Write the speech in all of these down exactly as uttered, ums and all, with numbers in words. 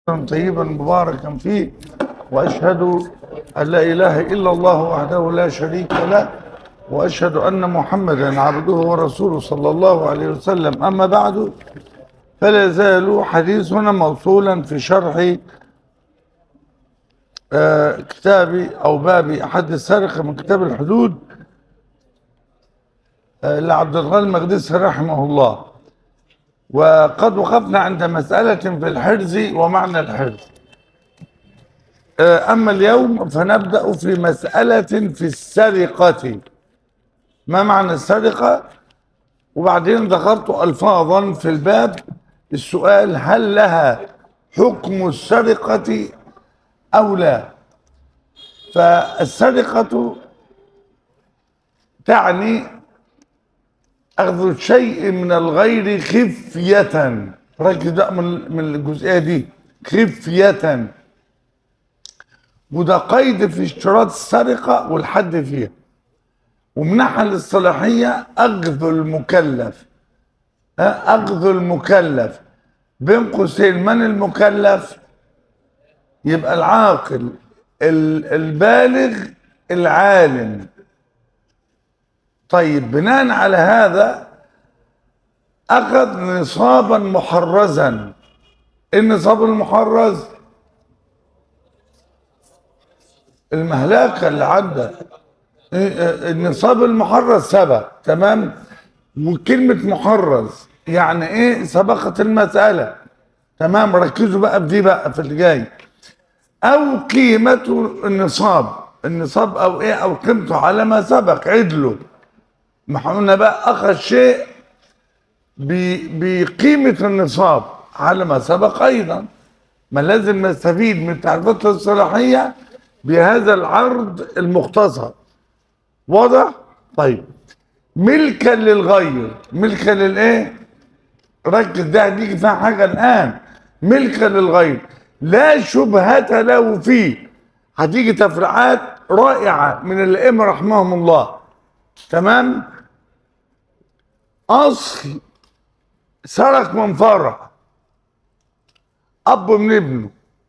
طيبا مباركا فيه، واشهد ان لا اله الا الله وحده لا شريك له، واشهد ان محمدا عبده ورسوله صلى الله عليه وسلم. اما بعد، فلا يزال حديثنا موصولا في شرح آه كتاب او باب احد السارق من كتاب الحدود آه لعبد الغني المقدسي رحمه الله. وقد وقفنا عند مسألة في الحرز ومعنى الحرز. أما اليوم فنبدأ في مسألة في السرقة. ما معنى السرقة؟ وبعدين ذكرت ألفاظا في الباب. السؤال: هل لها حكم السرقة أو لا؟ فالسرقة تعني أخذ الشيء من الغير خفية. ركز بقى من من الجزئية دي، خفية. وده قيد في اشتراط السرقة والحد فيها. ومن الناحية الاصطلاحية أخذ المكلف، أخذ المكلف بين قوسين. من المكلف؟ يبقى العاقل البالغ العالم. طيب، بناء على هذا أخذ نصابا محرزا. النصاب المحرز المهلكة اللي عندك. النصاب المحرز سبق، تمام. وكلمة محرز يعني ايه؟ سبقت المسألة، تمام. ركزوا بقى في دي بقى في اللي جاي. او قيمة النصاب، النصاب او ايه؟ او قيمته على ما سبق عدله. ما احنا قلنا بقى اخذ شيء بقيمة النصاب على ما سبق ايضا. ما لازم نستفيد من التعريفات الاصطلاحية بهذا العرض المختصر. واضح؟ طيب، ملكا للغير. ملكا للايه؟ ركز، ده هتيجي فيها حاجه الان. ملكا للغير لا شبهة له فيه. هتيجي تفريعات رائعه من الائمه رحمهم الله، تمام. اصل سرق من فرع، اب من ابنه،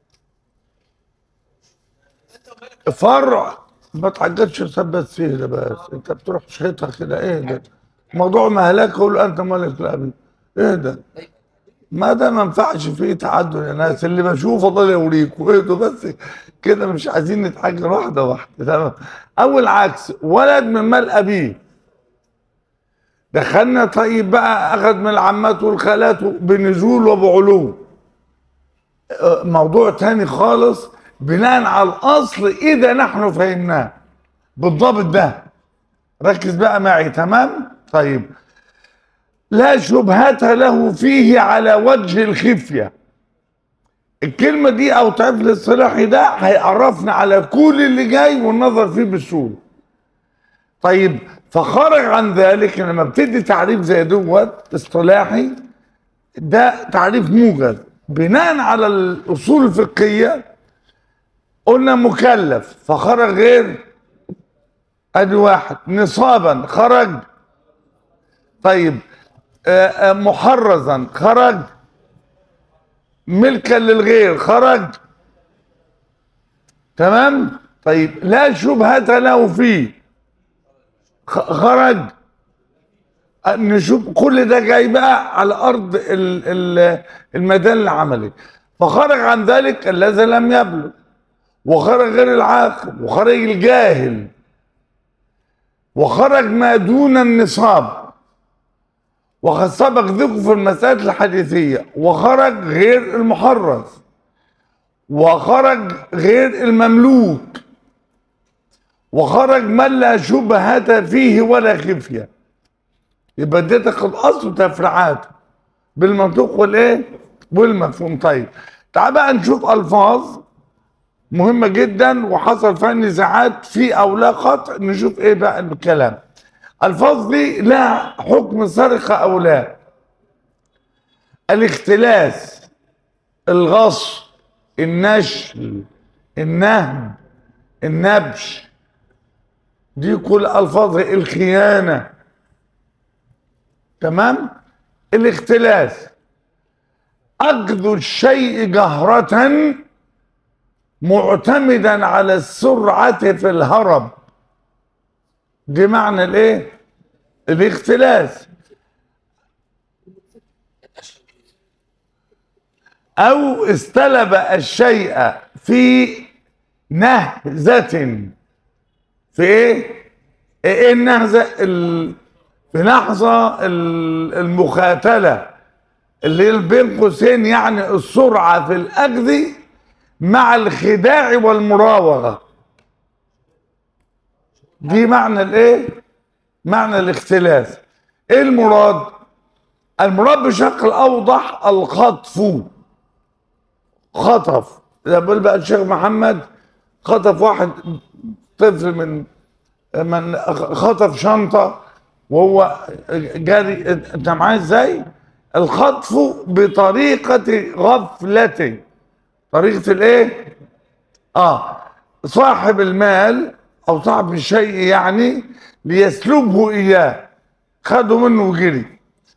فرع. ما تعجبش تثبت فيه ده، بس انت بتروح شيطها كده. ايه ده؟ موضوع مهلك، قول انت مالك لابي. ايه ده؟ ما ده ما ينفعش فيه تعدل يا ناس. اللي بشوفه الله يوريكم. ايه ده؟ بس كده مش عايزين نتحجر واحده واحده، تمام. او العكس، ولد من مال ابيه دخلنا. طيب بقى، اخذ من العمات والخالات بنزول وبعلو، موضوع تاني خالص. بناء على الاصل اذا نحن فهمناه بالضبط ده. ركز بقى معي، تمام. طيب، لا شبهة له فيه على وجه الخفية. الكلمة دي او تعريف الاصطلاحي ده هيعرفنا على كل اللي جاي والنظر فيه بالسهولة. طيب، فخرج عن ذلك لما بتدي تعريف زي دوت اصطلاحي، ده تعريف موجز بناء على الاصول الفقهية. قلنا مكلف فخرج غير، ادي واحد. نصابا خرج. طيب، آآ آآ محرزا خرج. ملكا للغير خرج، تمام. طيب، لا شبهة له فيه خرج. نشوف كل ده جاي بقى على ارض الميدان العملي. فخرج عن ذلك الذي لم يبلغ، وخرج غير العاقل، وخرج الجاهل، وخرج ما دون النصاب، وقد سبق ذكر في المسائل الحديثية. وخرج غير المحرز، وخرج غير المملوك، وخرج من لا شبهة فيه ولا خفية. يبقى اديتك الاصل تفريعاته بالمنطق والايه والمفهوم. طيب، تعال بقى نشوف الفاظ مهمة جدا وحصل فيها نزاعات في او لا قطع. نشوف ايه بقى الكلام. الفاظ دي لها حكم سرقة او لا. الاختلاس، الغصب، النشل، النهب، النبش، دي كل الفاظ. الخيانة، تمام. الاختلاس أخذ الشيء جهرة معتمدا على السرعة في الهرب. دي معنى الايه؟ الاختلاس. او استلب الشيء في نهزة. في ايه؟ ايه النهزة؟ ال... في لحظة المخاتلة اللي هي بين قوسين، يعني السرعة في الأخذ مع الخداع والمراوغة. دي معنى الايه؟ معنى الاختلاس. ايه المراد؟ المراد بشكل اوضح الخطف. خطف، زي ما بيقول بقى الشيخ محمد، خطف واحد طفل من من خطف شنطه وهو جاري. انت معايا ازاي؟ الخطف بطريقه غفلته. طريقه الايه؟ اه صاحب المال او صاحب الشيء يعني ليسلبه اياه، خده منه وجري.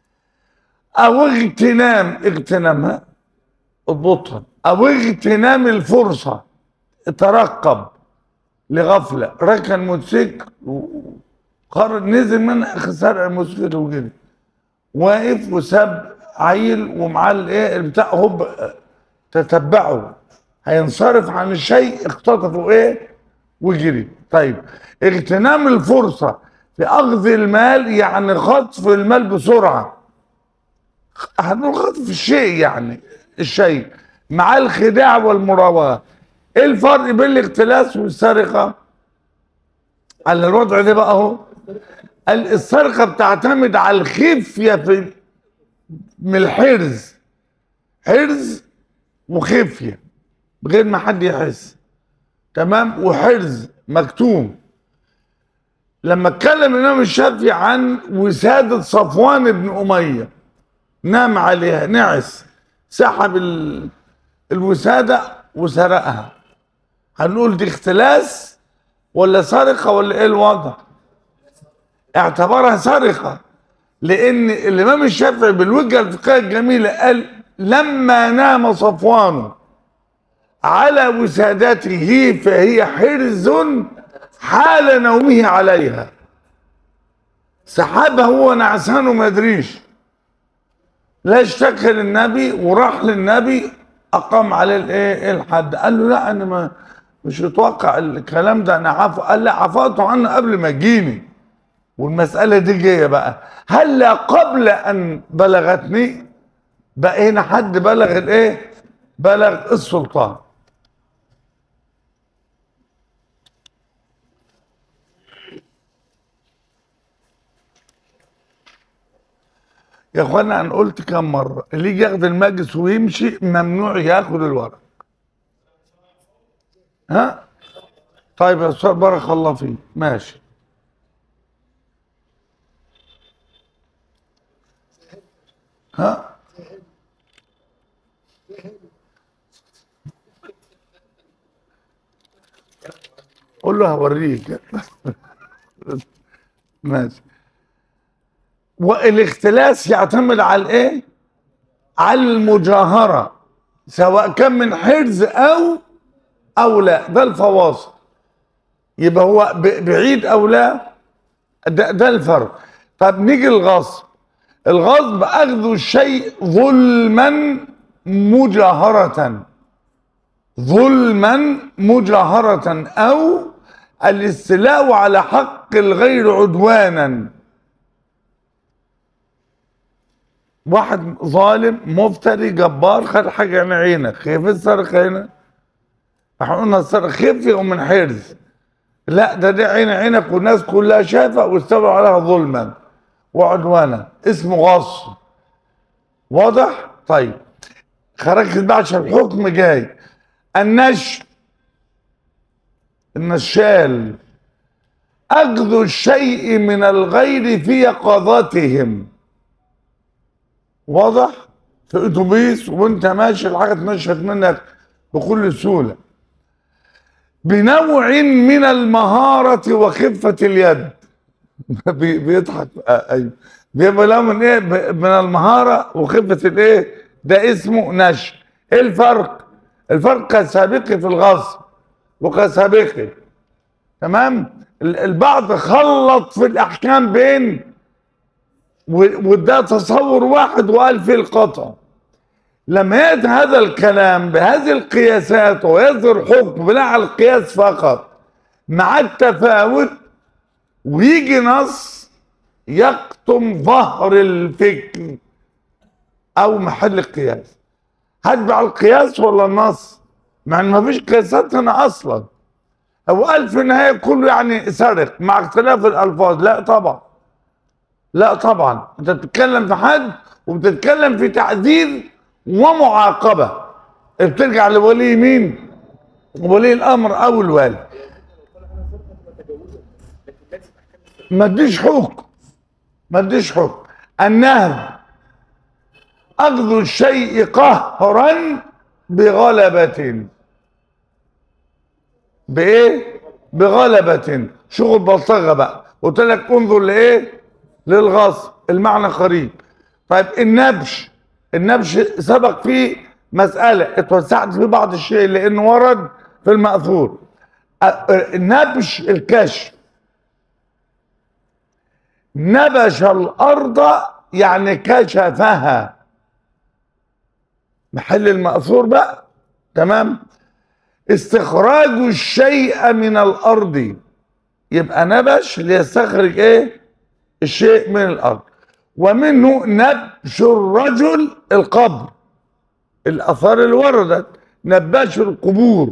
او اغتنام، اغتنامها اضبطها، او اغتنام الفرصه، ترقب لغفله، ركن موتوسيكل وقرر نزل منها سرق الموتوسيكل وجري، واقف وساب عيل ومعاه الايه البتاع، هوب تتبعه، هينصرف عن الشيء، اختطفوا ايه وجري. طيب اغتنام الفرصه في اخذ المال يعني خطف المال بسرعه. هنقول خطف الشيء يعني الشيء مع الخداع والمراوغه. ايه الفرق بين الاختلاس والسرقه؟ على الوضع ده بقى اهو. السرقه بتعتمد على الخفيه في من الحرز، حرز وخفيه بغير ما حد يحس، تمام، وحرز مكتوم. لما اتكلم الامام الشافعي عن وساده صفوان بن اميه، نام عليها نعس، سحب الوساده وسرقها، هنقول دي اختلاس ولا سرقه ولا ايه الوضع؟ اعتبرها سرقه، لان الامام الشافعي بالوجهه الفقهيه الجميله قال لما نام صفوان على وسادته فهي حرز حال نومه عليها. سحبها هو نعسان وما ادريش، لا اشتكى للنبي وراح للنبي اقام عليه الايه الحد. قال له لا انا ما مش متوقع الكلام ده، انا عفو. قال لا عفوت عنه قبل ما تجيني. والمساله دي جايه بقى، هل قبل ان بلغتني؟ بقى هنا حد بلغ الايه؟ بلغ السلطان. يا اخوانا انا قلت كم مره اللي يجي ياخد المجلس ويمشي ممنوع ياخد الورق. ها؟ طيب يا استاذ بارك الله فيك، ماشي. ها؟ قول له هوريك. ماشي. والاختلاس يعتمد على الايه؟ على المجاهره، سواء كان من حرز او او لا، ده الفواصل. يبقى هو بعيد او لا، ده, ده الفرق. طب نيجي الغصب. الغصب اخذ الشيء ظلما مجاهرة، ظلما مجاهرة، او الاستيلاء على حق الغير عدوانا. واحد ظالم مفتري جبار خد حاجه عن عينك، خايف السرقه هنا؟ احنا قلنا السرقه خفي ومن حرز، لا ده دي عين عينك والناس كلها شافه واستولوا عليها ظلما وعدوانا، اسمه غصب. واضح؟ طيب خرجت بقى عشان الحكم جاي. النشل، النشال اخذ الشيء من الغير في يقظتهم. واضح؟ في اتوبيس وانت ماشي الحاجه اتنشت منك بكل سهوله، بنوع من المهاره وخفه اليد. بيضحك. ايوه، بيبقى له من ايه؟ من المهاره وخفه الايه؟ ده اسمه نشر. ايه الفرق؟ الفرق كسابقي في الغصب وكسابقي. تمام. البعض خلط في الاحكام بين وده تصور واحد وقال فيه القطع. لما يأتي هذا الكلام بهذه القياسات ويصدر حكم بناء على القياس فقط مع التفاوت، ويجي نص يقطم ظهر الفكر او محل القياس، هتبع القياس ولا النص؟ مع ان مفيش قياسات هنا اصلا. هو قال في النهايه كله يعني سرق مع اختلاف الالفاظ. لا طبعا، لا طبعا، انت بتتكلم في حد وبتتكلم في تعذير ومعاقبه، بترجع لولي مين؟ ولي الامر او الوالي. ما اديش حكم، ما اديش حكم. النهي اخذ الشيء قهرا بغلبة. بايه؟ بغلبة. شغل بلطجة بقى. قلت لك انظر لايه؟ للغصب، المعنى قريب. طيب النبش، النبش سبق فيه مسألة اتوسعت في بعض الشيء لانه ورد في المأثور. النبش الكشف. نبش الارض يعني كشفها، محل المأثور بقى. تمام. استخراج الشيء من الارض، يبقى نبش ليستخرج ايه؟ الشيء من الارض. ومنه نبش الرجل القبر، الاثار اللي وردت. نباش القبور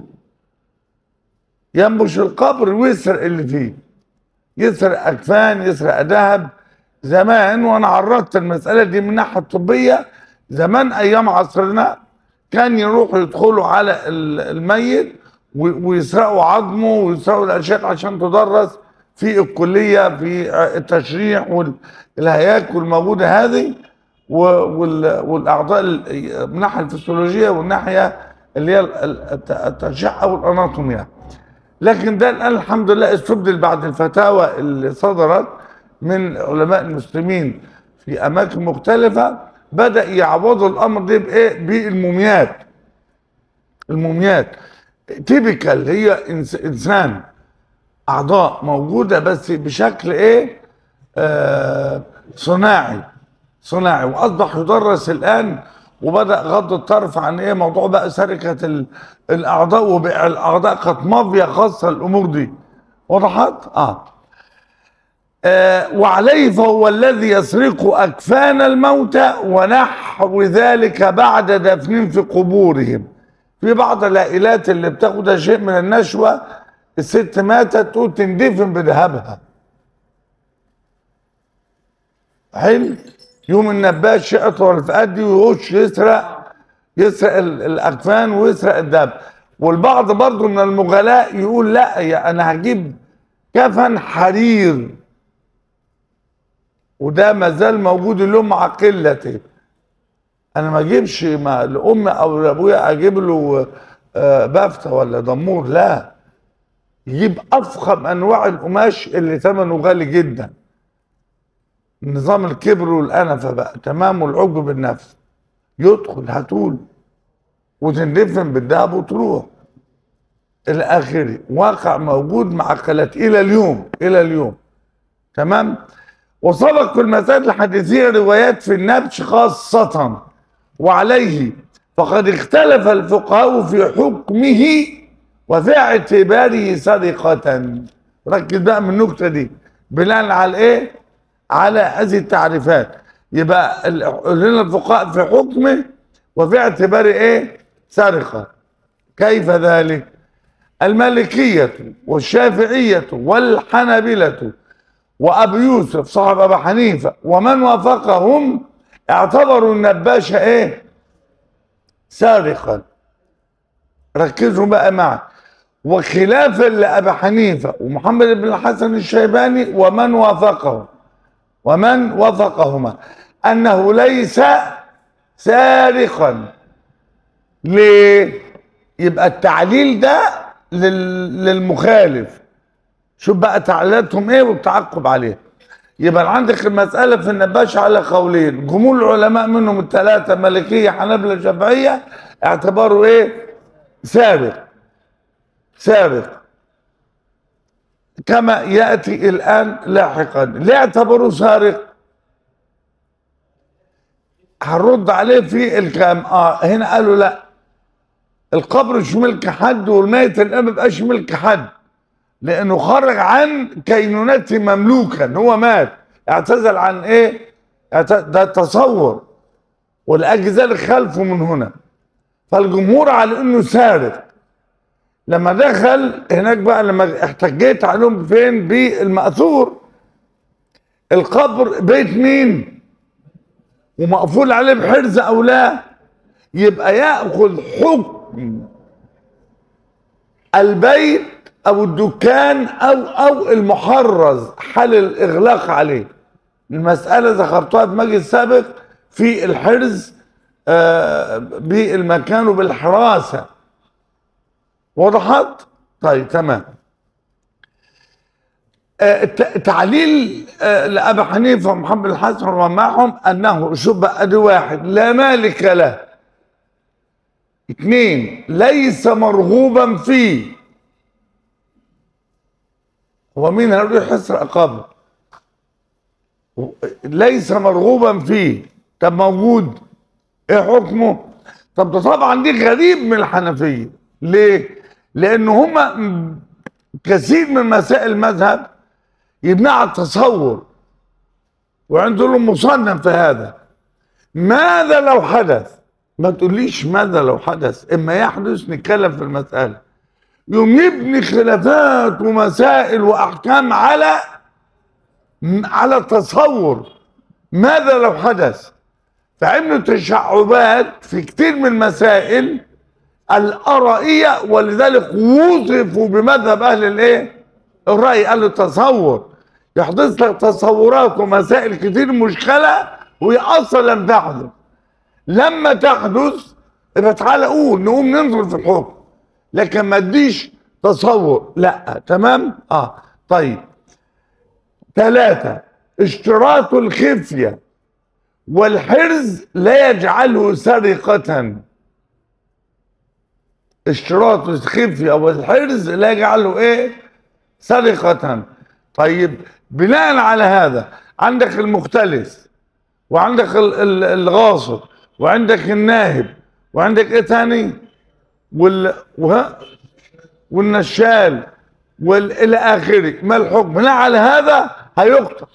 ينبش القبر ويسرق اللي فيه، يسرق اكفان، يسرق ذهب. زمان وانا عرضت المساله دي من الناحيه الطبيه، زمان ايام عصرنا كان يروحوا يدخلوا على الميت ويسرقوا عظمه ويسرقوا الاشياء عشان تدرس في الكليه في التشريح والهياكل الموجوده هذه والاعضاء من الناحيه الفسيولوجيه والناحيه اللي هي التشريح او الاناتوميا. لكن ده الان الحمد لله استبدل بعد الفتاوى اللي صدرت من علماء المسلمين في اماكن مختلفه، بدأ يعوضوا الامر ده بايه؟ بالموميات. الموميات تيبيكال، هي انسان اعضاء موجوده بس بشكل ايه؟ آه صناعي. صناعي. واصبح يدرس الان، وبدأ غض الطرف عن ايه؟ موضوع بقى سرقه الاعضاء، وبيع الاعضاء كانت مافيا خاصه الامور دي. وضحت؟ اه. آه وعليه فهو الذي يسرق أكفان الموتى ونحو ذلك بعد دفنهم في قبورهم. في بعض العائلات اللي بتاخد شيء من النشوة، الست ماتت تقول تندفن بذهبها. حلو. يوم النباش يقطع الفؤاد دي ويخش يسرق يسرق الأكفان ويسرق الذهب. والبعض برضه من المغلاء يقول لا، يا أنا هجيب كفن حرير، وده ما زال موجود اليوم مع قلته. انا ما اجيبش لامي او لابويا اجيب له بافتة ولا دمور، لا، يجيب افخم انواع القماش اللي ثمنه غالي جدا. نظام الكبر والانفه بقى. تمام. والعجب بالنفس. يدخل هتقول وتندفن بالذهب وتروح الى اخره. واقع موجود مع قلات الى اليوم، الى اليوم. تمام. وسبق في المسائل الحديثية روايات في النبش خاصة، وعليه فقد اختلف الفقهاء في حكمه وفي اعتباره سرقة. ركز بقى من النكتة دي بناء على ايه؟ على هذه التعريفات. يبقى لنا الفقهاء في حكمه وفي اعتباره ايه؟ سرقة. كيف ذلك؟ المالكية والشافعية والحنابلة وابو يوسف صاحب ابو حنيفه ومن وافقهم اعتبروا النباش ايه؟ سارقا. ركزوا بقى معي. وخلافا لابي حنيفه ومحمد بن الحسن الشيباني ومن وافقهم ومن وافقهما انه ليس سارقا. ليه؟ يبقى التعليل ده للمخالف. شوف بقى تعليلاتهم ايه والتعقب عليه. يبقى عندك المسألة في النباش على قولين، جمهور العلماء منهم الثلاثة مالكية حنابلة شافعية اعتبروا ايه؟ سارق. سارق كما يأتي الآن لاحقا. ليه اعتبروه سارق؟ هنرد عليه في الكلام. اه هنا قالوا لا، القبر مش ملك حد والميت الآن ما بقاش ملك حد، لأنه خرج عن كينونته مملوكا، هو مات اعتزل عن ايه؟ ده تصور، ولأجل ذلك خلفه من هنا. فالجمهور على انه سارق. لما دخل هناك بقى، لما احتجيت عليهم فين؟ بالمأثور، القبر بيت مين ومقفول عليه بحرز او لا، يبقى ياخذ حكم البيت او الدكان او او المحرز حال الاغلاق عليه. المسألة ذكرتها في مجلس سابق في الحرز آه بالمكان وبالحراسة. وضحت؟ طيب تمام. آه تعليل آه لأبي حنيفة ومحمد الحسن ومعهم أنه شبه أدي واحد لا مالك له، اثنين ليس مرغوبا فيه. هو مين هيروح يسرق قبر؟ ليس مرغوبا فيه. طب موجود، ايه حكمه؟ طب ده طبعا دي غريب من الحنفيه. ليه؟ لان هما كثير من مسائل المذهب يبنى على التصور، وعندهم مصنف في هذا. ماذا لو حدث؟ ما تقوليش ماذا لو حدث، اما يحدث نتكلم في المساله. يوم يبني خلافات ومسائل واحكام على على التصور، ماذا لو حدث؟ فعملوا تشعبات في كتير من المسائل الآرائية، ولذلك وصفوا بمذهب أهل الإيه؟ الرأي. قالوا التصور يحدث لك تصورات ومسائل كتير مشكلة وهي أصلا لم تحدث. لما تحدث يبقى تعالى قول نقوم ننظر في الحكم، لكن ما تديش تصور. لا تمام؟ اه طيب. ثلاثة، اشتراط الخفية والحرز لا يجعله سرقة. اشتراط الخفية والحرز لا يجعله ايه؟ سرقة. طيب بناء على هذا عندك المختلس، وعندك الغاصب، وعندك الناهب، وعندك ايه تاني؟ وال والنشال والى اخره. ما الحكم؟ بناء على هذا هيقتل.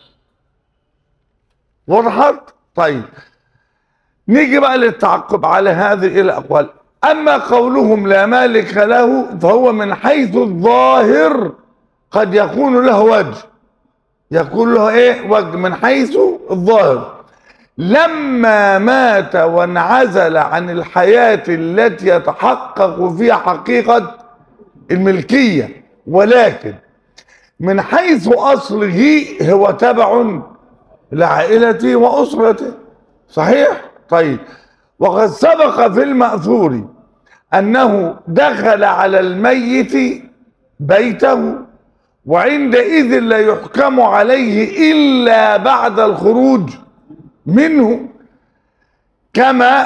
وضحت؟ طيب نيجي بقى للتعقب على هذه الاقوال. اما قولهم لا مالك له فهو من حيث الظاهر قد يكون له وجه، يكون له ايه؟ وجه من حيث الظاهر. لما مات وانعزل عن الحياة التي يتحقق فيها حقيقة الملكية، ولكن من حيث اصله هو تبع لعائلته واسرته. صحيح؟ طيب وقد سبق في المأثور انه دخل على الميت بيته، وعندئذ لا يحكم عليه الا بعد الخروج منه، كما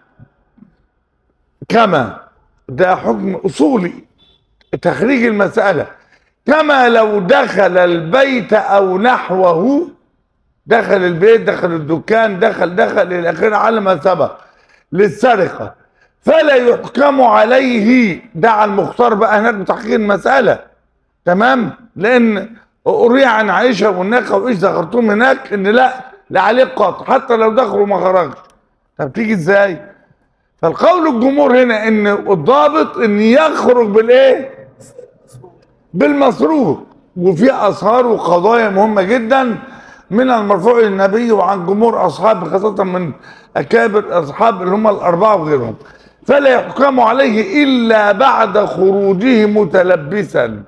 كما ده حكم اصولي تخريج المسألة. كما لو دخل البيت او نحوه، دخل البيت، دخل الدكان، دخل دخل الى اخره على ما سبق للسرقة، فلا يحكم عليه. ده على المختار بقى هناك بتحقيق المسألة. تمام؟ لان أروي عن عائشة والناقة وإيش ذكرتهم هناك ان لا لا عليه قطع حتى لو دخلوا وما خرجش. طب تيجي ازاي؟ فالقول الجمهور هنا ان الضابط ان يخرج بالايه؟ بالمصروف. وفي اثار وقضايا مهمه جدا من المرفوع للنبي وعن جمهور اصحابه، خاصه من اكابر اصحاب اللي هم الاربعه وغيرهم. فلا يحكم عليه الا بعد خروجه متلبسا،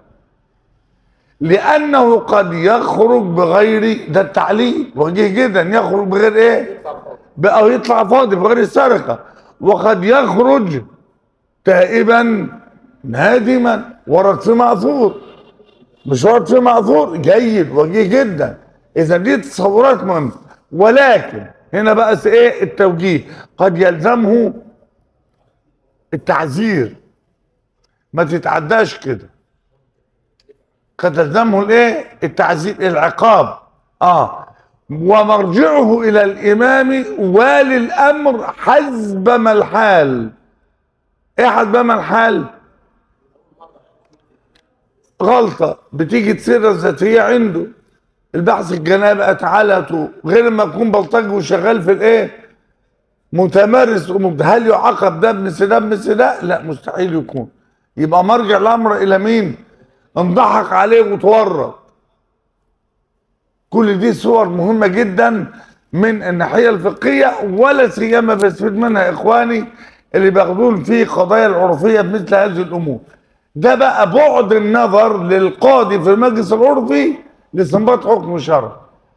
لانه قد يخرج بغير، ده التعليل وجيه جدا، يخرج بغير ايه؟ او يطلع فاضي بغير السرقه. وقد يخرج تائبا نادما. ورد في مأثور، مش ورد في مأثور جيد وجيه جدا. اذا دي تصورات مهمه، ولكن هنا بقى ايه التوجيه؟ قد يلزمه التعزير، ما تتعداش كده، قد يلزمه الايه التعزير، العقاب. اه ومرجعه الى الامام والي الامر حسب ما الحال. ايه حسب ما الحال؟ غلطه بتيجي تسير الذاتيه عنده، البحث الجنائي بقت علته، غير ما يكون بلطجي وشغال في الايه متمارس ومبت... هل يعاقب ده بمثل ده بمثل ده؟ لا مستحيل يكون. يبقى مرجع الامر الى مين؟ انضحك عليه وتورط. كل دي صور مهمه جدا من الناحيه الفقهيه، ولا سيما بستفيد منها اخواني اللي بياخدون في قضايا العرفيه بمثل هذه الامور. ده بقى بعد النظر للقاضي في المجلس العرفي لاستنباط حكم شرعي.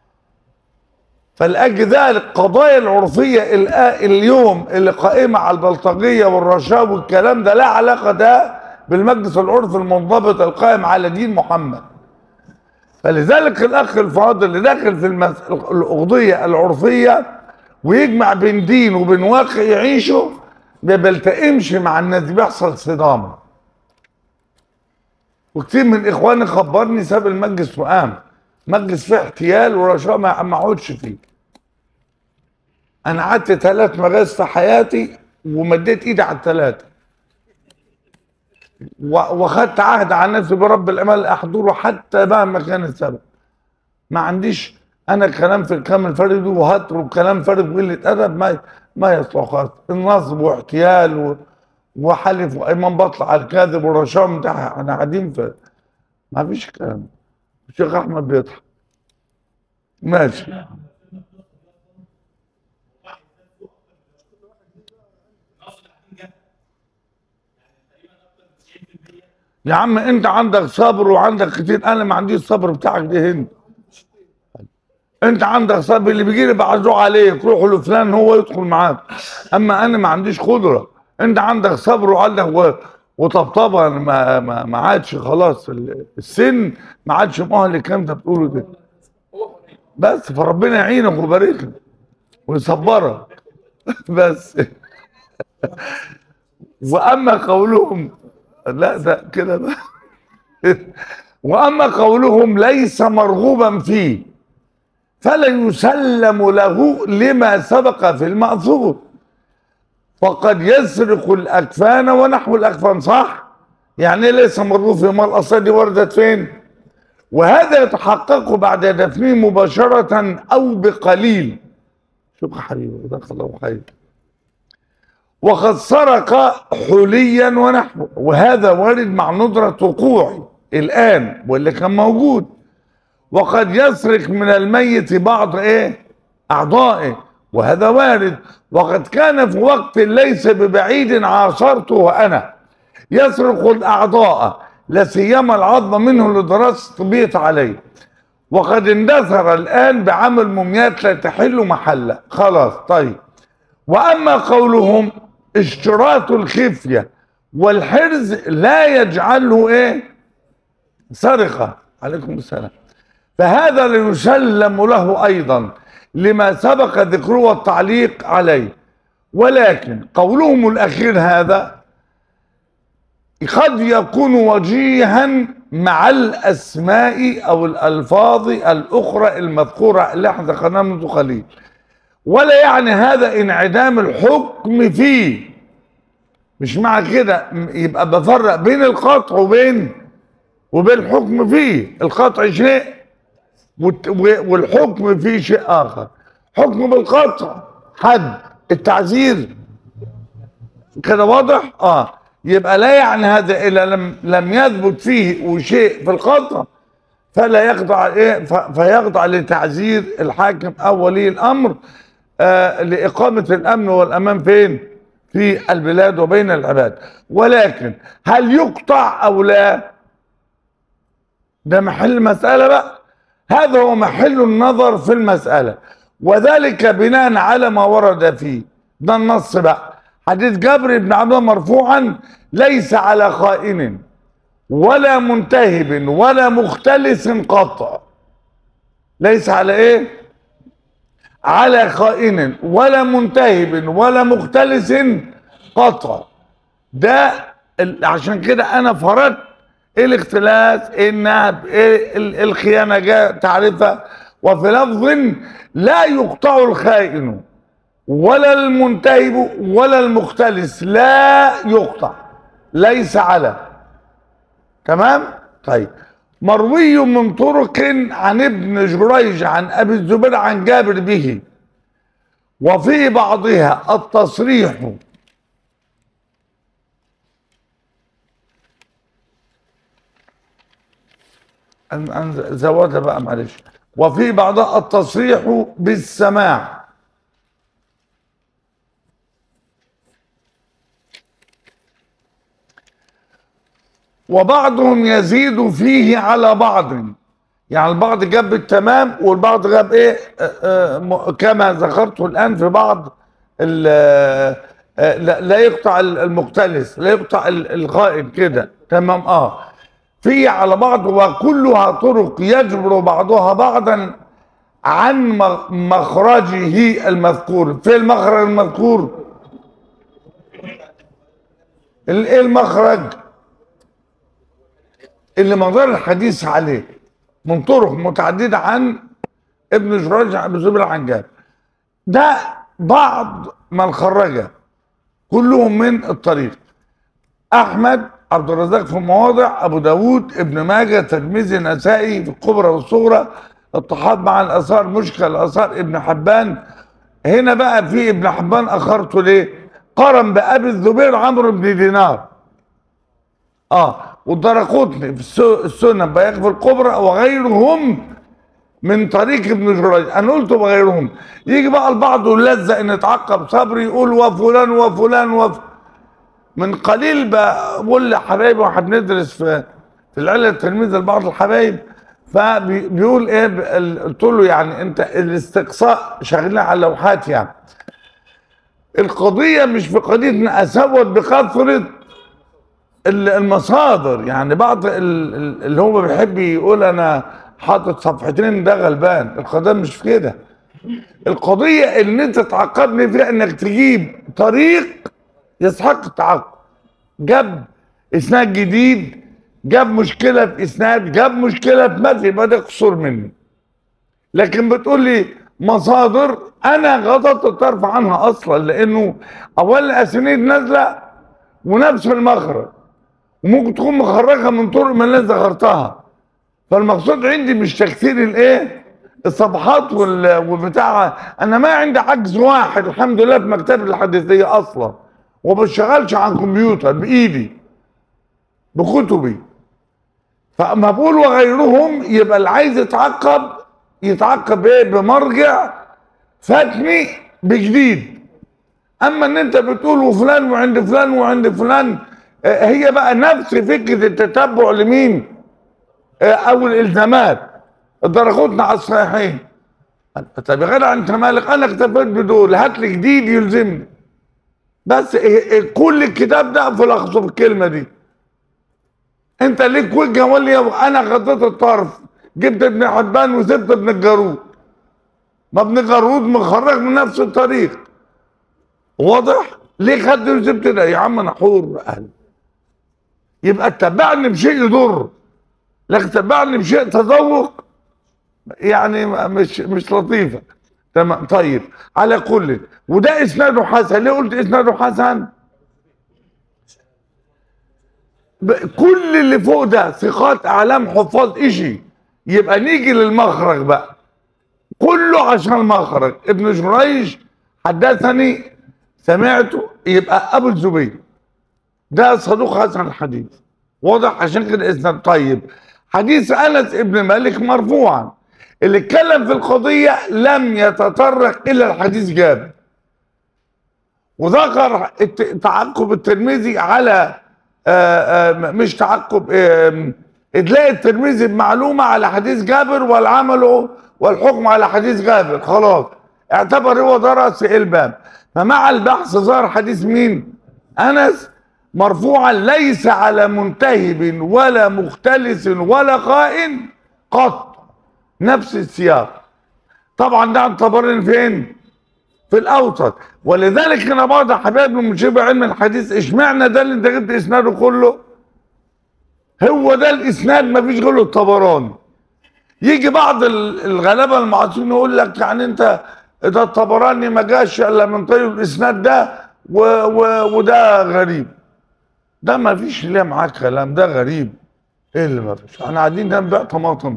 فلأجل ذلك قضايا العرفية اليوم اللي قائمة على البلطجية والرشاوى والكلام ده لا علاقة ده بالمجلس العرفي المنضبط القائم على دين محمد. فلذلك الأخ الفاضل اللي داخل في المس... القضية العرفية ويجمع بين دين وبين واقع يعيشه ما بيلتئمش مع الناس، بيحصل صدام. وكتير من إخواني خبرني ساب المجلس وقام، مجلس فيه احتيال ورشاوى ما اقعدش فيه. انا قعدت ثلاث مجالس في حياتي ومديت ايدي على الثلاثه، واخدت عهد على نفسي برب الامال احضره حتى مهما كان السبب. ما عنديش انا كلام في الكلام الفارغ وهترك كلام فارغ وقله ادب، ما ما يصلح خالص. النصب واحتيال و... وحلف وايمان بطلع على الكاذب والرشاوى بتاعها، انا قاعدين في ما فيش كلام. الشيخ احمد بيضحك ماشي. يا عم انت عندك صبر وعندك كتير، انا ما عنديش صبر بتاعك ده هنا. انت عندك صبر، اللي بيجي لي بعزوه عليك روحوا لفلان هو يدخل معاك، اما انا ما عنديش قدره. انت عندك صبر وعندك و... وطبطبه، ما ما ما عادش خلاص السن ما عادش مؤهل للكلام انت بتقوله ده. بس فربنا يعينك ويبارك لك ويصبرك بس. واما قولهم لا ده كده بقى. واما قولهم ليس مرغوبا فيه فلا يسلم له لما سبق في المأثور، فقد يسرق الاكفان ونحو الاكفان. صح؟ يعني ليس مرغوب فيه، ما الاصل دي وردت فين؟ وهذا يتحقق بعد دفنه مباشرة او بقليل. شوف يا حبيبي دخل الله خير. وقد سرق حليا ونحوه، وهذا وارد مع ندرة وقوعه الآن واللي كان موجود. وقد يسرق من الميت بعض ايه أعضائه، وهذا وارد. وقد كان في وقت ليس ببعيد عاصرته أنا يسرق الأعضاء لا سيما العظم منه لدراسة طبيعة عليه. وقد اندثر الآن بعمل موميات لا تحل محله. خلاص طيب. وأما قولهم اشتراط الخفية والحرز لا يجعله ايه سرقة، عليكم السلام، فهذا ليسلم له ايضا لما سبق ذكره والتعليق عليه. ولكن قولهم الاخير هذا قد يكون وجيها مع الاسماء او الالفاظ الاخرى المذكورة اللي احنا ذكرناها منذ قليل، ولا يعني هذا انعدام الحكم فيه. مش مع كده يبقى بفرق بين القطع وبين وبين الحكم فيه. القطع شيء والحكم فيه شيء اخر. حكم بالقطع حد التعزير كده واضح. اه يبقى لا يعني هذا الا لم لم يثبت فيه شيء في القطع فلا يخضع ايه فيخضع لتعزير الحاكم او ولي الامر آه لإقامة الأمن والأمان فين؟ في البلاد وبين العباد. ولكن هل يقطع أو لا؟ ده محل المسألة بقى، هذا هو محل النظر في المسألة، وذلك بناء على ما ورد فيه. ده النص بقى، حديث جابر بن عبد الله مرفوعا: ليس على خائن ولا منتهب ولا مختلس قطع. ليس على ايه؟ على خائن ولا منتهب ولا مختلس قطع. ده عشان كده انا فرضت الاختلاس، النهب، الخيانه جاء تعرفها. وفي لفظ لا يقطع الخائن ولا المنتهب ولا المختلس، لا يقطع، ليس على. تمام. طيب، مروي من طرق عن ابن جريج عن ابي الزبير عن جابر به، وفي بعضها التصريح أن زودها بقى معلش، وفي بعضها التصريح بالسماع، وبعضهم يزيد فيه على بعض، يعني البعض جاب بالتمام والبعض جاب ايه آه آه كما ذكرته الان في بعض آه لا, لا يقطع المختلس، لا يقطع الغائب كده. تمام. اه في على بعض، وكلها طرق يجبر بعضها بعضا عن مخرجه المذكور. في المخرج المذكور ايه؟ المخرج اللي مدار الحديث عليه من طرق متعدده عن ابن جريج عن ابي الزبير عن جابر، ده بعض من خرج كلهم من الطريق. احمد، عبد الرزاق في مواضع، ابو داود، ابن ماجه، الترمذي، النسائي في الكبرى والصغرى، الطحاوي مع الاثار، مشكل الاثار، ابن حبان. هنا بقى في ابن حبان اخرته ليه؟ قارن بابي الزبير عمرو بن دينار. اه والدرقطني في السنن بياخ في الكبرى وغيرهم من طريق ابن جريج. انا قلت وغيرهم. يجي بقى البعض يلزق ان يتعقب صبري يقول وفلان وفلان وف من قليل بقول لحبايبي واحد بندرس في في العلة التلميذ لبعض الحبايب، فبيقول ايه؟ قلت له يعني انت الاستقصاء شغلنا على اللوحات، يعني القضيه مش في قضيه ان اسود بكثره المصادر. يعني بعض اللي هو بيحب يقول انا حاطط صفحتين ده غلبان. القضيه مش في كده. القضيه ان انت تعاقبني فيها انك تجيب طريق يستحق التعاقب. جاب اسناد جديد، جاب مشكله في اسناد، جاب مشكله في متن، يبقى ده قصور مني. لكن بتقول لي مصادر، انا غضضت الطرف عنها اصلا، لانه اول اسانيد نازله ونفس المخرج، وممكن تكون مخرجها من طرق من اللي ذكرتها. فالمقصود عندي مش تكثير الايه؟ الصفحات والبتاع. انا ما عندي عجز واحد الحمد لله في مكتبي الحديثيه اصلا، وما بشتغلش عن كمبيوتر، بايدي بكتبي. فاما بقول وغيرهم، يبقى اللي عايز يتعقب يتعقب ايه؟ بمرجع فاتني بجديد. اما ان انت بتقول وفلان وعند فلان وعند فلان، هي بقى نفس فكره التتبع لمين او الالزامات. الدرقطني على الصحيحين. طب يا جدع انت مالك؟ انا اكتفيت بدول، هات لي جديد يلزمني. بس كل الكتاب ده في لخصه في الكلمه دي. انت ليك وجهه ولا انا غطيت الطرف، جبت ابن حبان وسبت ابن الجارود. ما ابن الجارود مخرج من نفس الطريق. واضح؟ ليه خدت وسبت ده؟ يا عم انا حور اهل. يبقى تتبعني بشيء يضر، لكن تتبعني بشيء تذوق يعني مش مش لطيفه. تمام. طيب، على كل، وده اسناده حسن. ليه قلت اسناده حسن؟ كل اللي فوق ده ثقات اعلام حفاظ اشي. يبقى نيجي للمخرج بقى، كله عشان المخرج. ابن جريج حدثني سمعته، يبقى ابو الزبير ده صدوق حسن الحديث. واضح؟ عشان كده اسناد. طيب، حديث انس ابن مالك مرفوعا، اللي اتكلم في القضيه لم يتطرق الى الحديث جابر، وذكر تعقب الترمذي على آآ آآ مش تعقب، ادلاء الترمذي بمعلومه على حديث جابر والعمل والحكم على حديث جابر. خلاص، اعتبر هو درس الباب. فمع البحث ظهر حديث مين؟ انس مرفوعا ليس على منتهب ولا مختلس ولا خائن قط. نفس السياق. طبعا ده عن طبراني فين؟ في الاوسط. ولذلك هنا بعض حبايبنا من شبه علم الحديث، اشمعنى ده اللي انت جبت اسناده كله؟ هو ده الاسناد، ما فيش غيره الطبراني. يجي بعض الغلابه المعاصرين يقول لك يعني انت ده الطبراني ما جاش الا من طريق الاسناد ده و و وده غريب. ده ما فيش ليه معاك كلام، ده غريب. ايه اللي ما فيش؟ احنا قاعدين نبيع طماطم.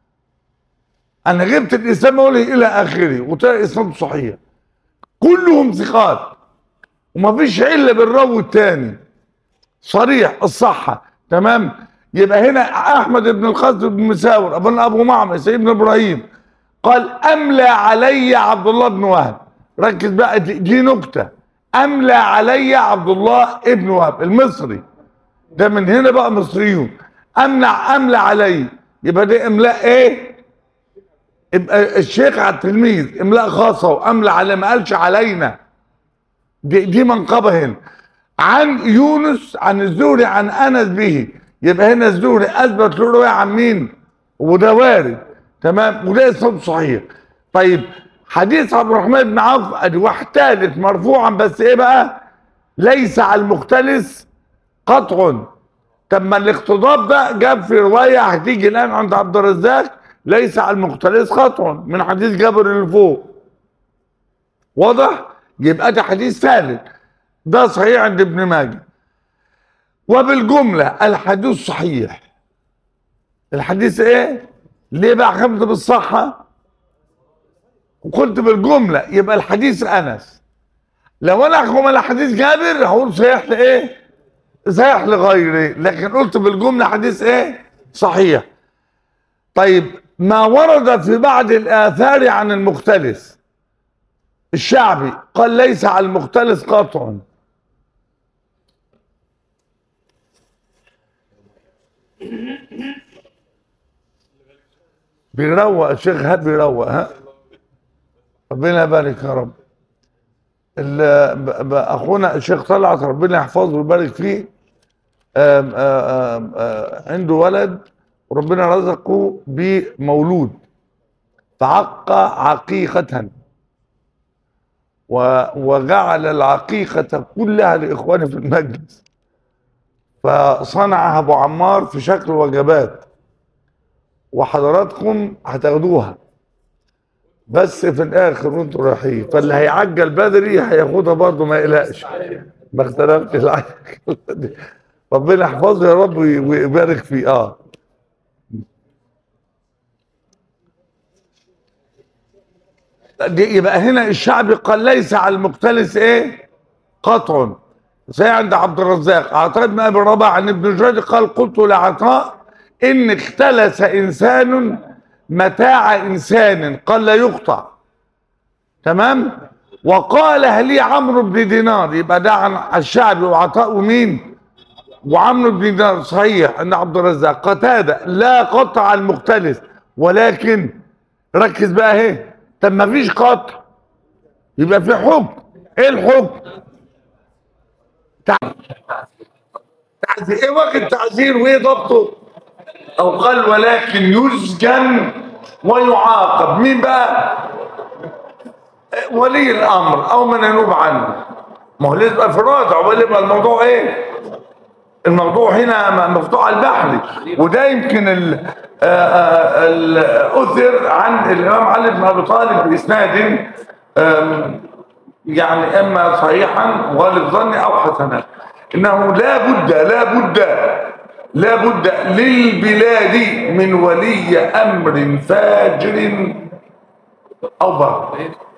انا جبت الاسلام اقول الى اخره وطلع اسناد صحيح، كلهم ثقات وما فيش عله بالراوي الثاني، صريح الصحه. تمام. يبقى هنا احمد بن القاسم بن مساور ابن ابو معمر سيد بن ابراهيم قال املى علي عبد الله بن وهب. ركز بقى، دي, دي نكته. املى علي عبد الله ابن وهب المصري ده، من هنا بقى مصريون. امنع املى علي، يبقى ده املاء ايه؟ يبقى الشيخ على التلميذ، املاء خاصه. واملى علي ما قالش علينا، دي, دي منقبه هنا. عن يونس عن الزهري عن انس به، يبقى هنا الزهري اثبت له روايه عن مين؟ وده وارد. تمام. وده اسناد صحيح. طيب حديث عبد الرحمن بن عوف ادي واحد ثالث مرفوعا، بس ايه بقى؟ ليس على المختلس قطع. طب ما الاقتضاب ده جاب في روايه هتيجي الان عند عبد الرزاق ليس على المختلس قطع من حديث جابر اللي فوق. واضح؟ يبقى ده حديث ثالث، ده صحيح عند ابن ماجه. وبالجمله الحديث صحيح. الحديث ايه؟ ليه بقى حكمت بالصحه وقلت بالجمله؟ يبقى الحديث انس. لو انا احكم على حديث جابر هقول صحيح لايه؟ صحيح لغيره، لكن قلت بالجمله حديث ايه؟ صحيح. طيب ما ورد في بعض الاثار عن المختلس، الشعبي قال ليس على المختلس قطع. بيروق الشيخ هاد، بيروق. ها ربنا يبارك يا رب. اخونا الشيخ طلعت ربنا يحفظه ويبارك فيه، آم آم آم عنده ولد وربنا رزقه بمولود فعق عقيقة، وجعل العقيقة كلها لإخوانه في المجلس، فصنعها أبو عمار في شكل وجبات، وحضراتكم هتاخدوها بس في الآخر وانتوا رايحين، فاللي هيعجل بدري هياخدها برضه ما يقلقش، ما اختلفتش العجل. ربنا يحفظه يا رب ويبارك فيه. اه دي يبقى هنا الشعبي قال ليس على المختلس ايه؟ قطع. زي عند عبد الرزاق عطاء بن ابي رباح عن ابن جريج قال قلت لعطاء ان اختلس انسان متاع انسان قال لا يقطع. تمام. وقال لي عمرو بن دينار، يبقى ده عن الشعبي وعطاء ومين؟ وعمرو بن دينار. صحيح ان عبد الرزاق قتاده لا قطع المختلس، ولكن ركز بقى اهي، طب ما فيش قطع يبقى في حكم. ايه الحكم؟ تعزير. ايه وقت التعزير وايه ضبطه؟ او قال ولكن يسجن ويعاقب. مين بقى؟ ولي الامر او من ينوب عنه. ما هو لازم يبقى في رادع، ولا يبقى الموضوع ايه؟ الموضوع هنا مفتوح على البحر. وده يمكن ال الاثر عن الامام علي بن ابي طالب باسناد يعني اما صحيحا وغالب ظني او حسنا، انه لا بد لا بد لا بد للبلاد من ولي امر فاجر او بار.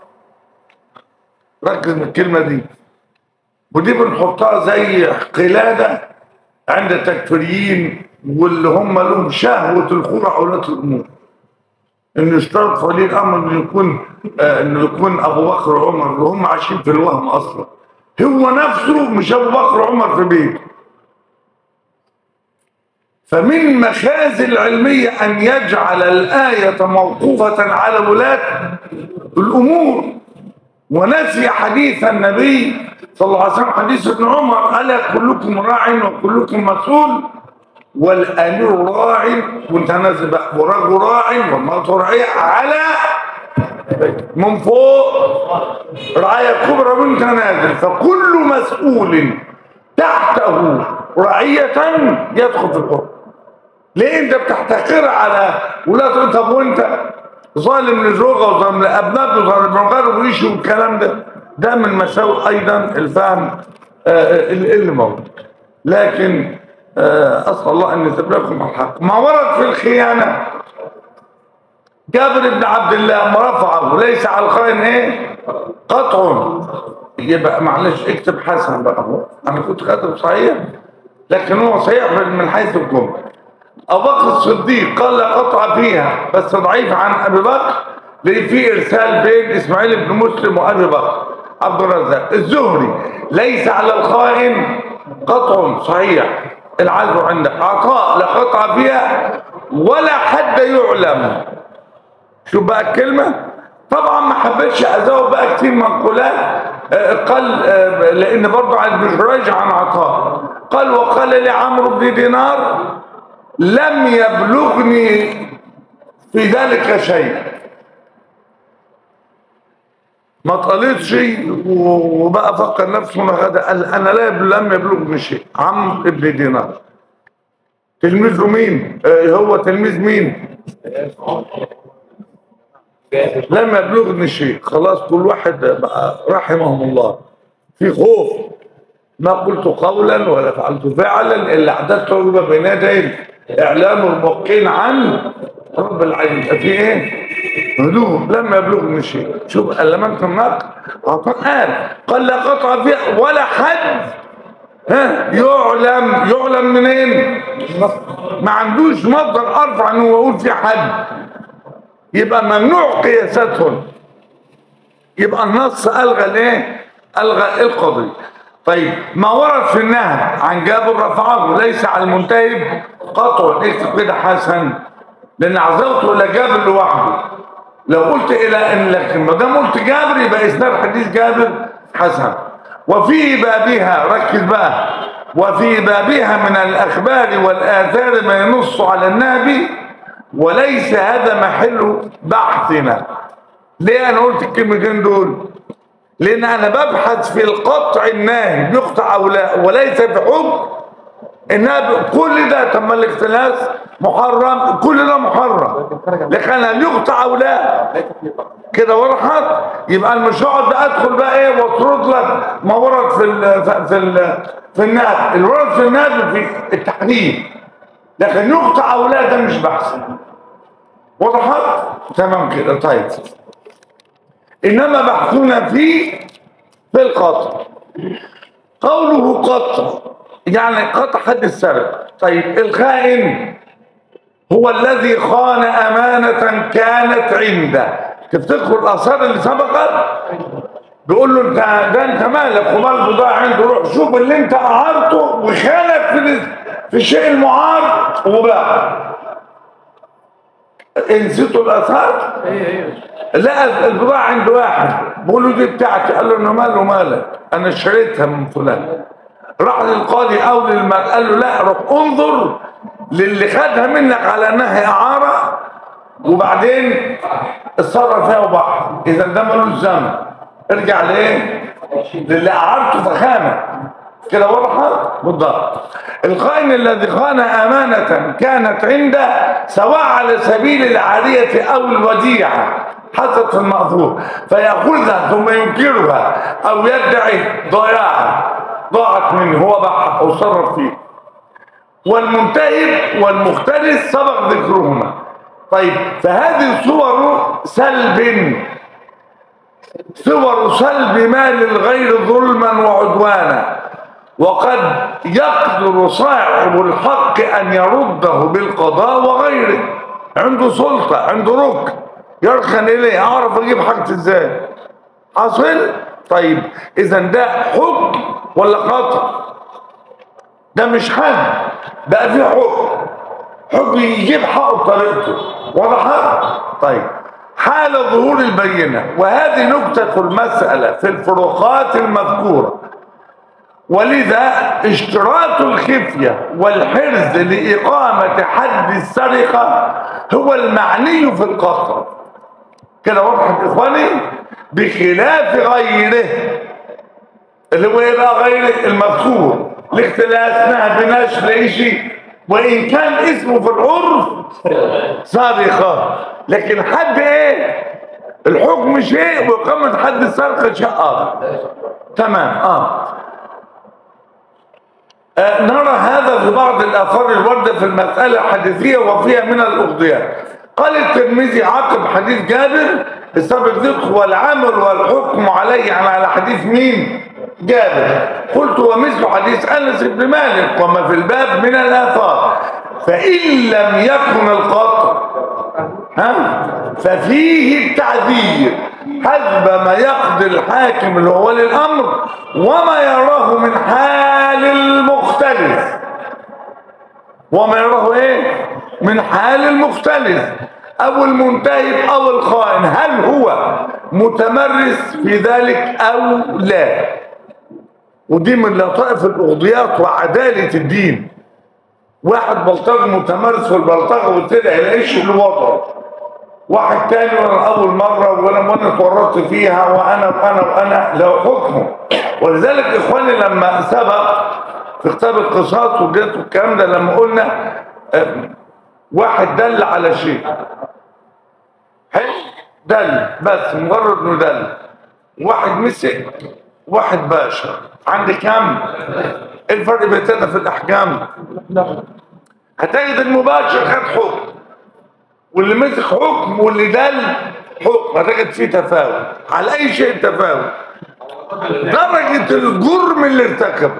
ركز من الكلمه دي، ودي بنحطها زي قلاده عند التكفيريين واللي هم لهم شهوه الخروع ولاة الامور، انه يشترط ولي الامر انه يكون آه انه يكون ابو بكر وعمر، اللي هم عايشين في الوهم اصلا. هو نفسه مش ابو بكر وعمر في بيته. فمن مخازن العلميه ان يجعل الايه موقوفه على ولاه الامور، ونسي حديث النبي صلى الله عليه وسلم، حديث ابن عمر: الا كلكم راع وكلكم مسؤول والامير راع وانت نازل بقى والرجل راع والمرأة راعية على من فوق رعاية كبرى وانت نازل، فكل مسؤول تحته رعية يدخل في الحكم. ليه انت بتحتقر على ولا طب وانت ظالم لزوجه وظالم لابنائه وظالم لغيره ويشي والكلام ده؟ ده من مساوئ ايضا الفهم آه اللي موجود. لكن آه اسال الله ان يتبلغكم الحق. ما ورد في الخيانه جابر بن عبد الله ما رفعه ليس على الخائن ايه؟ قطع. يبقى معلش اكتب حسن بقى اهو، انا كنت كاتب صحيح لكن هو صحيح من حيث الجمله. ابو بكر الصديق قال لا قطع فيها بس ضعيف عن ابي بكر لان في ارسال بين اسماعيل بن مسلم وابي بكر. عبد الرزاق الزهري ليس على الخائن قطع صحيح العزو عندك. عطاء لا قطع فيها ولا حد يعلم. شو بقى الكلمه؟ طبعا ما حبيتش ازود بقى كتير منقولات. قال لان برضه عن ابن جريج عن عطاء قال وقال لعمرو بن دينار لم يبلغني في ذلك شيء. ما طالتش وبقى فكر نفسه غدا قال انا لا لم يبلغني شيء. عمرو بن دينار تلميذه مين؟ هو تلميذ مين؟ لم يبلغني شيء. خلاص كل واحد بقى رحمهم الله في خوف. ما قلت قولا ولا فعلت فعلا الا اعددت ربما بين يدي اعلام الموقين عن رب العالمين. في ايه؟ هدوء. لم يبلغني شيء. شوف المنت النقل قال قال لا قطع فيها ولا حد ها يعلم. يعلم منين؟ ما عندوش مصدر ارفع انه يقول في حد. يبقى ممنوع قياساتهم. يبقى النص الغى الايه؟ الغى القضيه. طيب ما ورد في النهي عن جابر رفعه ليس على المنتهب قطع. اكتب كده حسن لان عزوته الى جابر لوحده. لو قلت الى ان لكن ما دام قلت جابر يبقى اسناد حديث جابر حسن. وفي بابها ركز بقى وفي بابها من الاخبار والاثار ما ينص على النبي وليس هذا محل بحثنا. ليه انا قلت الكلمتين دول؟ لان انا ببحث في القطع الناهي بيقطع او لا وليس في حكم انها كل ده. طب ما الاختلاس محرم كل ده محرم لكن هل يقطع او لا؟ كده وضحت. يبقى المشروع ده ادخل بقى ايه واطرد لك ما ورد في ال في ال في النهي. الورد في النهي في التحريم لكن يقطع او لا ده مش بحث. وضحت تمام كده. طيب انما بحثنا فيه في القطع. قوله قطع يعني قطع حد السرقه. طيب الخائن هو الذي خان امانه كانت عنده. تفتكروا الاثار اللي سبقت بيقول له انت ده انت مالك ومال بضاعه عنده روح شوف اللي انت اعرته وخانك في في الشيء المعار وباع. نسيتوا الاثار؟ لقى البضاعه عند واحد بيقول له دي بتاعتي. قال له انا ماله مالك انا اشتريتها من فلان. راح للقاضي او للمال قال له لا روح انظر للي خدها منك على انها اعاره وبعدين اتصرف فيها وباعها. اذا ده ملوش ذنب. ارجع لايه؟ للي اعارته فخانه. كده وضحت بالضبط. الخائن الذي خان امانه كانت عنده سواء على سبيل العاريه او الوديعه حسب المأثور فيأخذها ثم ينكرها او يدعي ضياعها ضاعت منه هو باعها او صرف فيه. والمنتهب والمختلس سبق ذكرهما. طيب فهذه صور سلب صور سلب مال الغير ظلما وعدوانا. وقد يقدر صاحب الحق ان يرده بالقضاء وغيره. عنده سلطه عنده ركن يركن اليه اعرف اجيب حاجتي ازاي؟ حاصل؟ طيب اذا ده حكم ولا قطع؟ ده مش حد بقى فيه حكم. حكم يجيب حقه بطريقته. وضحت؟ طيب حال ظهور البينه وهذه نكته المساله في الفروقات المذكوره. ولذا اشتراط الخفية والحرز لإقامة حد السرقة هو المعني في القطع. كده وضحت إخواني؟ بخلاف غيره اللي هو ايه بقى غير المذكور الاختلاس نهى بناش لإشي وإن كان اسمه في العرف سرقة، لكن حد ايه الحكم شيء وإقامة حد السرقة شيء آخر. تمام. اه آه، نرى هذا في بعض الآثار الواردة في المسألة الحديثية وفيها من الأغضيات. قال الترمذي عقب حديث جابر السابق ذكر والعمل والحكم عليه، يعني على حديث مين؟ جابر. قلت ومثل حديث أنس بن مالك وما في الباب من الآثار، فإن لم يكن القطع ها ففيه التعذير حسب ما يقضي الحاكم اللي هو الأمر وما يراه من حال المختلف، وما يراه ايه من حال المختلف او المنتهب او الخائن، هل هو متمرس في ذلك او لا. ودي من لطائف الاغضيات وعدالة الدين. واحد بلطجي متمرس في البلطجه وطلع يلاقيش اللي وضعه، واحد تاني وانا اول مره وانا وانا اتورطت فيها وانا وانا وانا له حكمه. ولذلك اخواني لما سبق في كتاب القصاص وجيت والكلام ده لما قلنا اه واحد دل على شيء حلو دل بس مجرد انه دل، واحد مسك واحد باشا، عندي كام الفرق بين في الاحكام؟ هتجد المباشر خد حكم واللي مسك حكم واللي دل حكم، هتجد فيه تفاوت على اي شيء تفاوت. درجة الجرم اللي ارتكبه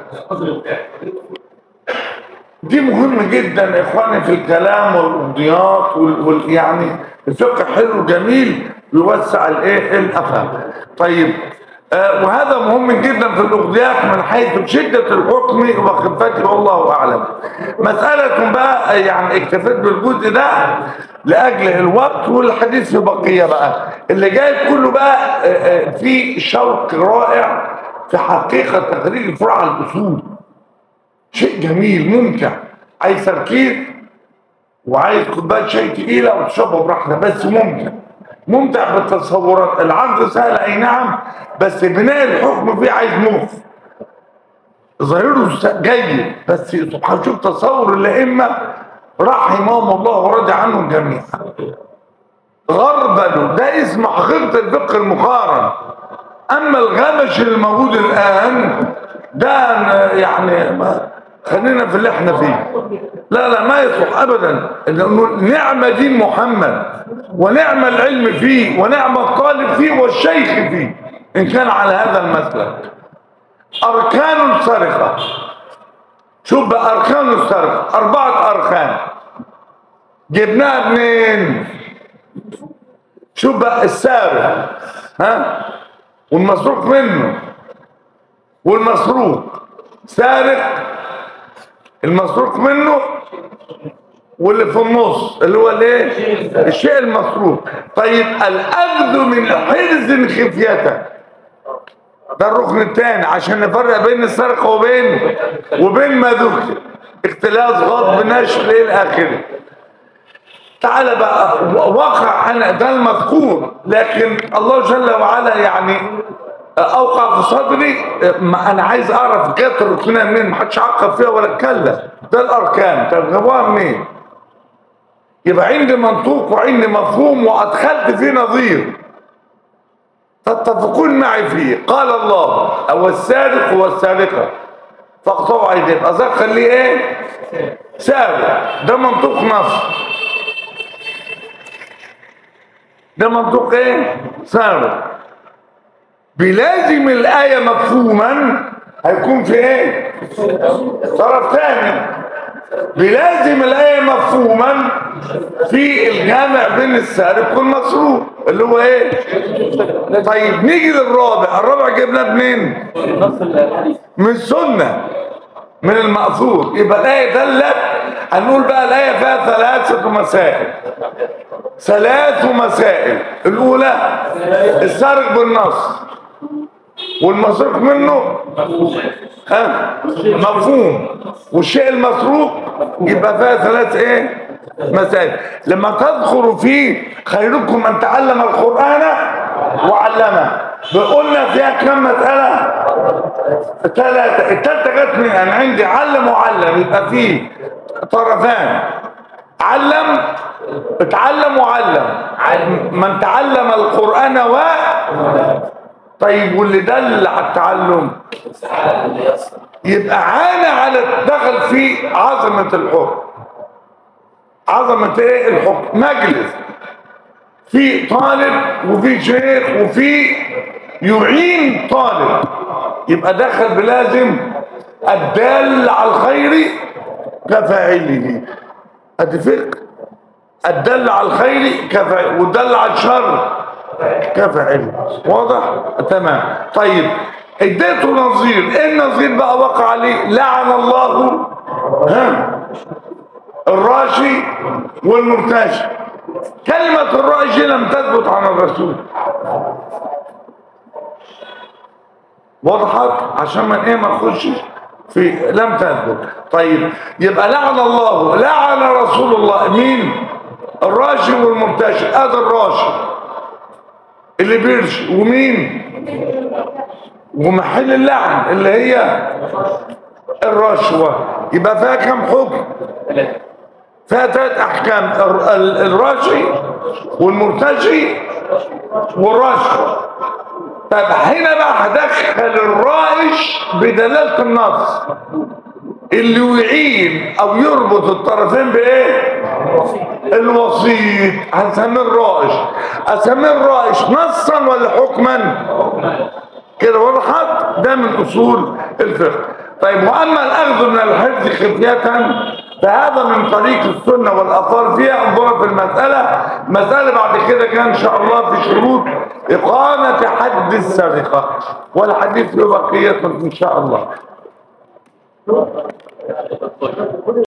دي مهمة جدا يا اخواني في الكلام والقضيات وال... يعني الفقه حلو جميل يوسع الايه الافهام. طيب آه وهذا مهم جدا في القضيات من حيث شدة الحكم وخفته والله اعلم. مسألة بقى يعني اكتفيت بالجزء ده لاجل الوقت والحديث في بقية بقى اللي جاي كله بقى آه آه في شوق رائع في حقيقة تخريج الفروع على الاصول. شيء جميل ممتع، عايز تركيز وعايز كوبايه شاي تقيله وتشربها براحتك، بس ممتع ممتع بالتصورات. العرض سهل اي نعم، بس بناء الحكم فيه عايز مخ ظاهره جيد، بس سبحان شوف تصور الائمه رحمهم الله ورضي عنهم جميعا. غربلوا ده اسم حقيقه الفقه المقارن. اما الغبش الموجود الان ده يعني ما خلينا في اللي احنا فيه. لا لا ما يصلح ابدا. نعم دين محمد ونعم العلم فيه ونعم الطالب فيه والشيخ فيه ان كان على هذا المسلك. اركان السرقه، شوف بقى اركان السرقه اربعه اركان جبناها منين؟ شوف بقى السارق ها والمسروق منه والمسروق سارق المسروق منه واللي في النص اللي هو الايه الشيء المسروق. طيب الاخذ من حرز خفيته ده الركن الثاني عشان نفرق بين السرقه وبين وبين ما ذكر اختلاس غضب نشر الى اخره. تعالى بقى وقع انا ده المذكور، لكن الله جل وعلا يعني اوقع في صدري ما انا عايز اعرف جت الركنها منين، ما حدش عقب فيها ولا اتكلم. ده الاركان طب جابوها منين؟ يبقى عندي منطوق وعندي مفهوم وادخلت فيه نظير تتفقون معي فيه. قال الله او السارق والسارقه فاقطعوا ايديهم، اذا خليه ايه؟ سارق. ده منطوق نص، ده منطوق ايه؟ سارق. بلازم الآية مفهوما هيكون في ايه؟ طرف ثاني. بلازم الآية مفهوما في الجامع بين السارق والمسروق اللي هو ايه؟ طيب نيجي للرابع. الرابع جبناه منين؟ من السنة من المأثور. يبقى الآية دلت هنقول بقى الآية فيها ثلاثة مسائل. ثلاث مسائل. الأولى السارق بالنص والمسروق منه ها مفهوم، والشيء المسروق يبقى فيها ثلاث ايه مسائل. لما تذكروا فيه خيركم من تعلم القرآن وعلمه، قلنا فيها كم مسألة؟ ثلاثة. الثالثة جت من أنا عندي علم وعلم، يبقى فيه طرفان، علم اتعلم وعلم، من تعلم القرآن و طيب واللي دل على التعلم يبقى عانى على دخل في عظمة الحكم. عظمة ايه الحكم؟ مجلس في طالب وفي شيخ وفي يعين طالب، يبقى دخل بلازم الدال على الخير كفاعله. اتفق؟ الدل على الخير كفاعله والدل على الشر كفاعله. واضح؟ تمام. طيب اديته نظير، ايه النظير بقى وقع عليه؟ لعن الله ها الراشي والمرتشي. كلمة الراشي لم تثبت عن الرسول. وضحت؟ عشان من ايه ما نخشش في لم تثبت. طيب يبقى لعن الله، لعن رسول الله مين؟ الراشي والمرتشي. ادي الراشي اللي بيرشي، ومين؟ ومحل اللعن اللي هي الرشوة. يبقى فيها كم حكم؟ فيها ثلاث احكام، الراشي والمرتشي والرشوة. طب هنا بقى هدخل الرائش بدلالة النص اللي يعين او يربط الطرفين بايه؟ الوسيط. هنسميه الرائش. اسميه الرائش نصا ولا حكما؟ كده وضحت؟ ده من اصول الفقه. طيب واما الاخذ من الحفظ خفية فهذا من طريق السنه والاثار فيها. انظر في المساله، مساله بعد كده كان ان شاء الله في شروط اقامه حد السرقه، والحديث له بقيه ان شاء الله.